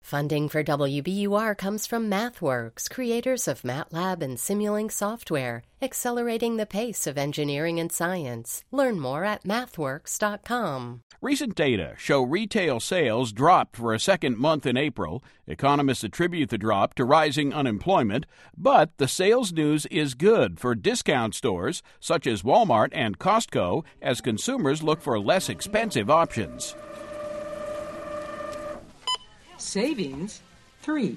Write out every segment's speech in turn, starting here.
Funding for WBUR comes from MathWorks, creators of MATLAB and Simulink software, accelerating the pace of engineering and science. Learn more at mathworks.com. Recent data show retail sales dropped for a second month in April. Economists attribute the drop to rising unemployment, but the sales news is good for discount stores such as Walmart and Costco as consumers look for less expensive options. Savings $3.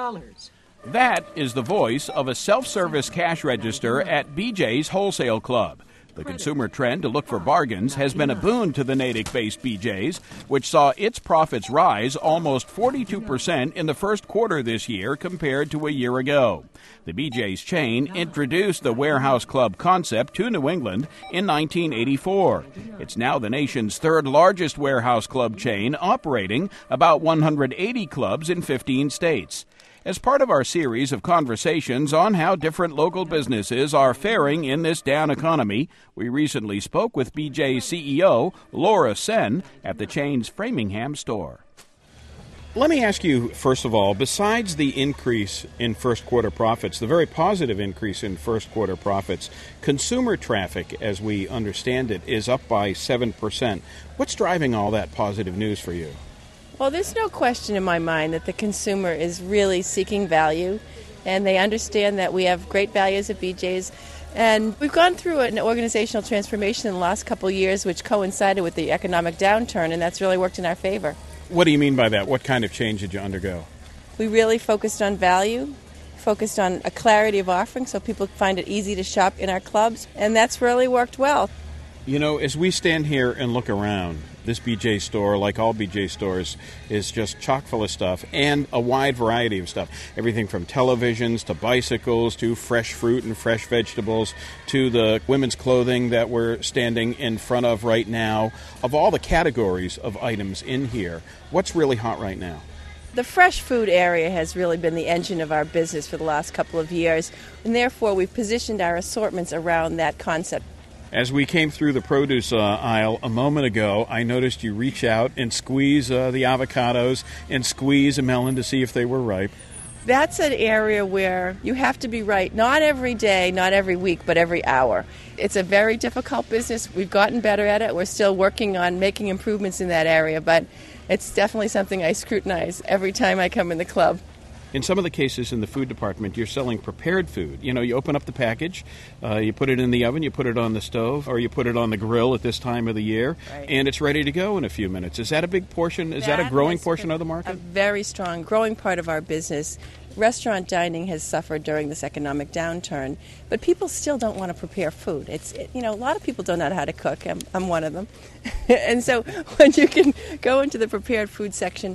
That is the voice of a self-service cash register at BJ's Wholesale Club. The consumer trend to look for bargains has been a boon to the Natick-based BJ's, which saw its profits rise almost 42% in the first quarter this year compared to a year ago. The BJ's chain introduced the Warehouse Club concept to New England in 1984. It's now the nation's third largest warehouse club chain, operating about 180 clubs in 15 states. As part of our series of conversations on how different local businesses are faring in this down economy, we recently spoke with BJ's CEO, Laura Sen, at the chain's Framingham store. Let me ask you, first of all, besides the increase in first quarter profits, the very positive increase in first quarter profits, consumer traffic, as we understand it, is up by 7%. What's driving all that positive news for you? Well, there's no question in my mind that the consumer is really seeking value, and they understand that we have great values at BJ's. And we've gone through an organizational transformation in the last couple of years, which coincided with the economic downturn, and that's really worked in our favor. What do you mean by that? What kind of change did you undergo? We really focused on value, focused on a clarity of offering so people find it easy to shop in our clubs, and that's really worked well. You know, as we stand here and look around, this BJ store, like all BJ stores, is just chock full of stuff and a wide variety of stuff. Everything from televisions to bicycles to fresh fruit and fresh vegetables to the women's clothing that we're standing in front of right now. Of all the categories of items in here, what's really hot right now? The fresh food area has really been the engine of our business for the last couple of years, and therefore we've positioned our assortments around that concept. As we came through the produce aisle a moment ago, I noticed you reach out and squeeze the avocados and squeeze a melon to see if they were ripe. That's an area where you have to be right, not every day, not every week, but every hour. It's a very difficult business. We've gotten better at it. We're still working on making improvements in that area, but it's definitely something I scrutinize every time I come in the club. In some of the cases in the food department, you're selling prepared food. You know, you open up the package, you put it in the oven, you put it on the stove, or you put it on the grill at this time of the year, right, and it's ready to go in a few minutes. Is that a big portion? Is that a growing portion of the market? A very strong, growing part of our business. Restaurant dining has suffered during this economic downturn, but people still don't want to prepare food. A lot of people don't know how to cook. I'm one of them. And so when you can go into the prepared food section,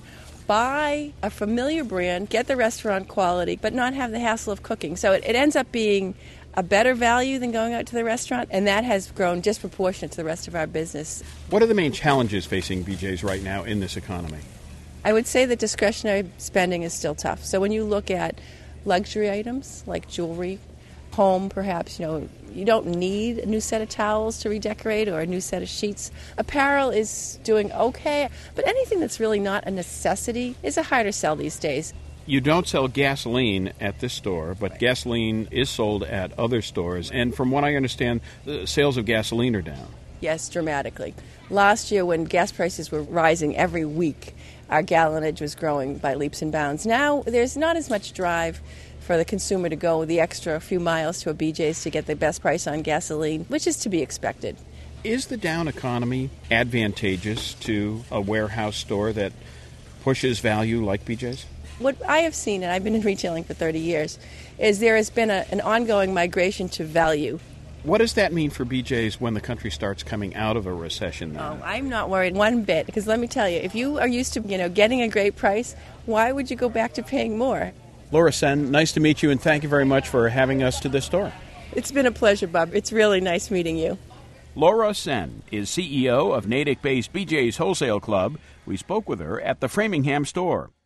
buy a familiar brand, get the restaurant quality, but not have the hassle of cooking. So it ends up being a better value than going out to the restaurant, and that has grown disproportionate to the rest of our business. What are the main challenges facing BJ's right now in this economy? I would say that discretionary spending is still tough. So when you look at luxury items like jewelry, home perhaps, you don't need a new set of towels to redecorate or a new set of sheets. Apparel is doing okay, but anything that's really not a necessity is a harder sell these days. You don't sell gasoline at this store, but gasoline is sold at other stores, and from what I understand, the sales of gasoline are down. Yes, dramatically. Last year when gas prices were rising every week, our gallonage was growing by leaps and bounds. Now there's not as much drive for the consumer to go the extra few miles to a BJ's to get the best price on gasoline, which is to be expected. Is the down economy advantageous to a warehouse store that pushes value like BJ's? What I have seen, and I've been in retailing for 30 years, is there has been an ongoing migration to value. What does that mean for BJ's when the country starts coming out of a recession then? Oh, I'm not worried one bit, because let me tell you, if you are used to getting a great price, why would you go back to paying more? Laura Sen, nice to meet you, and thank you very much for having us to this store. It's been a pleasure, Bob. It's really nice meeting you. Laura Sen is CEO of Natick-based BJ's Wholesale Club. We spoke with her at the Framingham store.